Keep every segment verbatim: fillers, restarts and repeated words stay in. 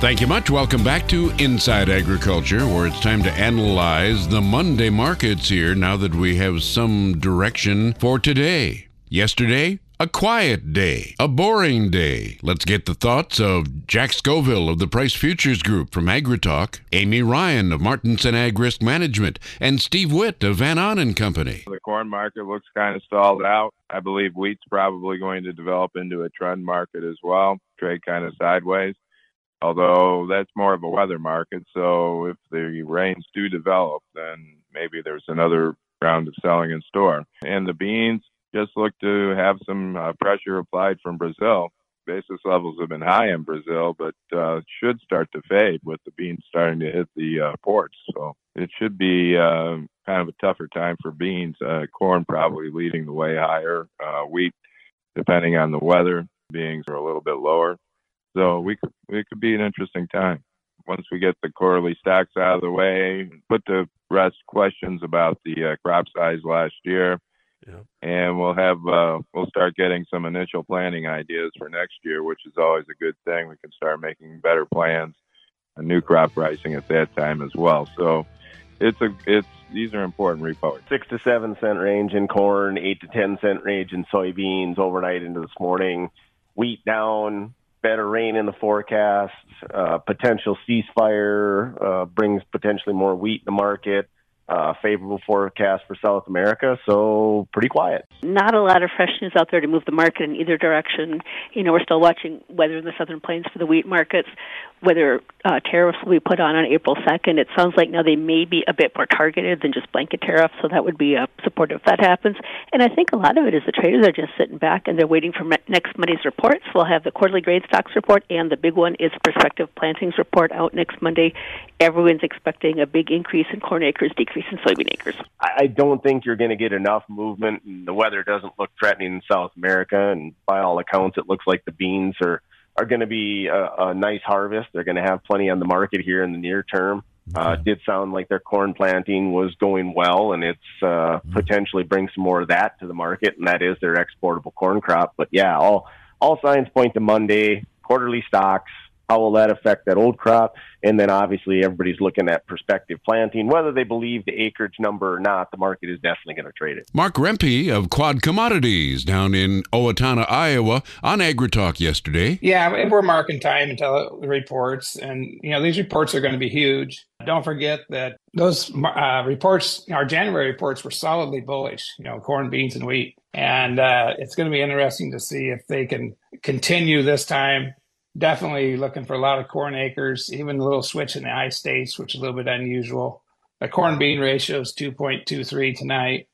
Thank you much. Welcome back to Inside Agriculture, where it's time to analyze the Monday markets here now that we have some direction for today. Yesterday, a quiet day, a boring day. Let's get the thoughts of Jack Scoville of the Price Futures Group from AgriTalk, Amy Ryan of Martinson Ag Risk Management, and Steve Witt of Van On and Company. The corn market looks kind of stalled out. I believe wheat's probably going to develop into a trend market as well, trade kind of sideways, although that's more of a weather market. So if the rains do develop, then maybe there's another round of selling in store. And the beans just look to have some uh, pressure applied from Brazil. Basis levels have been high in Brazil, but uh, should start to fade with the beans starting to hit the uh, ports. So it should be uh, kind of a tougher time for beans. Uh, corn probably leading the way higher. Uh, wheat, depending on the weather, beans are a little bit lower. So we could, it could be an interesting time. Once we get the quarterly stocks out of the way, put to rest questions about the uh, crop size last year. Yeah. And we'll have uh, we'll start getting some initial planning ideas for next year, which is always a good thing. We can start making better plans and new crop pricing at that time as well. So it's a it's these are important reports. Six to seven cent range in corn, eight to ten cent range in soybeans overnight into this morning. Wheat down, better rain in the forecast. Uh, potential ceasefire uh, brings potentially more wheat in the market. Uh, favorable forecast for South America, so pretty quiet. Not a lot of fresh news out there to move the market in either direction. You know, we're still watching weather in the Southern Plains for the wheat markets, whether uh, tariffs will be put on on April second. It sounds like now they may be a bit more targeted than just blanket tariffs, so that would be uh, supportive if that happens. And I think a lot of it is the traders are just sitting back and they're waiting for next Monday's reports. We'll have the quarterly grain stocks report, and the big one is prospective plantings report out next Monday. Everyone's expecting a big increase in corn acres, decrease in soybean acres. I don't think you're going to get enough movement, and the weather doesn't look threatening in South America, and by all accounts, it looks like the beans are, are going to be a, a nice harvest. They're going to have plenty on the market here in the near term. Uh, it did sound like their corn planting was going well, and it's uh, potentially bring some more of that to the market, and that is their exportable corn crop. But yeah, all all signs point to Monday, quarterly stocks. How will that affect that old crop? And then obviously everybody's looking at prospective planting. Whether they believe the acreage number or not, the market is definitely going to trade it. Mark Rempe of Quad Commodities down in Owatonna, Iowa, on AgriTalk yesterday. Yeah, we're marking time until the reports. And, you know, these reports are going to be huge. Don't forget that those uh, reports, our January reports were solidly bullish, you know, corn, beans, and wheat. And uh, it's going to be interesting to see if they can continue this time. Definitely looking for a lot of corn acres, even a little switch in the I states, which is a little bit unusual. The corn bean ratio is two point two three tonight.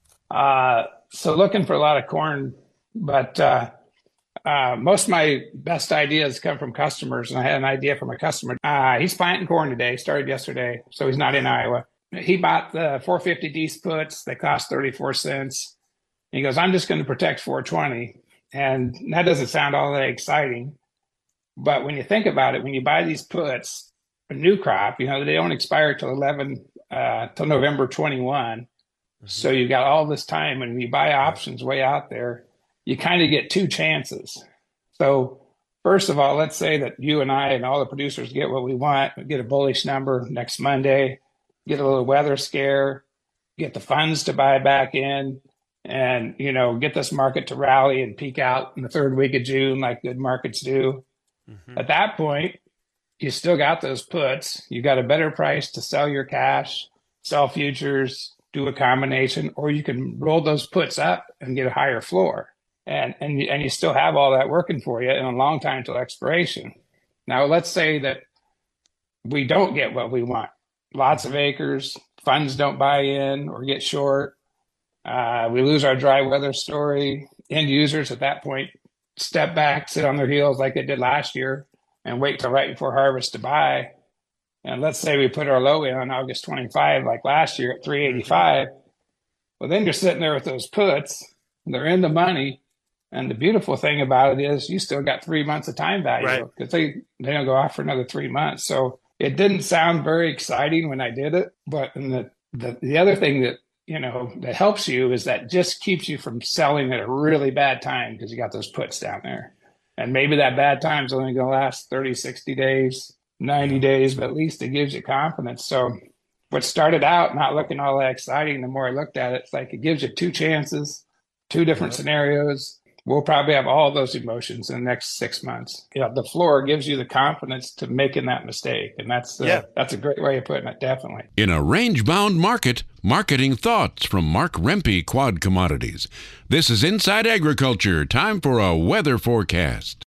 Uh, so looking for a lot of corn, but uh, uh, most of my best ideas come from customers. And I had an idea from a customer. Uh, he's planting corn today, started yesterday, so he's not in Iowa. He bought the four fifty D puts. They cost thirty-four cents. He goes, I'm just going to protect four twenty. And that doesn't sound all that exciting. But when you think about it, when you buy these puts, a new crop, you know, they don't expire till eleven, uh, till November twenty-one. Mm-hmm. So you've got all this time. And when you buy options way out there, you kind of get two chances. So first of all, let's say that you and I and all the producers get what we want, we get a bullish number next Monday, get a little weather scare, get the funds to buy back in, and, you know, get this market to rally and peak out in the third week of June like good markets do. Mm-hmm. At that point, you still got those puts. You got a better price to sell your cash, sell futures, do a combination, or you can roll those puts up and get a higher floor. And and you, and you still have all that working for you in a long time till expiration. Now, let's say that we don't get what we want. Lots of acres, funds don't buy in or get short. Uh, we lose our dry weather story. End users at that point step back, sit on their heels like they did last year, and wait till right before harvest to buy. And let's say we put our low in on August twenty-fifth, like last year at three eighty-five. Well, then you're sitting there with those puts. They're in the money. And the beautiful thing about it is you still got three months of time value because right. they, they don't go off for another three months. So it didn't sound very exciting when I did it. But the, the, the other thing that you know, that helps you is that just keeps you from selling at a really bad time because you got those puts down there. And maybe that bad time is only going to last thirty, sixty days. ninety days, but at least it gives you confidence. So what started out not looking all that exciting, the more I looked at it, it's like it gives you two chances, two different yep. scenarios. We'll probably have all those emotions in the next six months. You know, the floor gives you the confidence to making that mistake. And that's, uh, yeah. that's a great way of putting it, definitely. In a range-bound market, marketing thoughts from Mark Rempe, Quad Commodities. This is Inside Agriculture. Time for a weather forecast.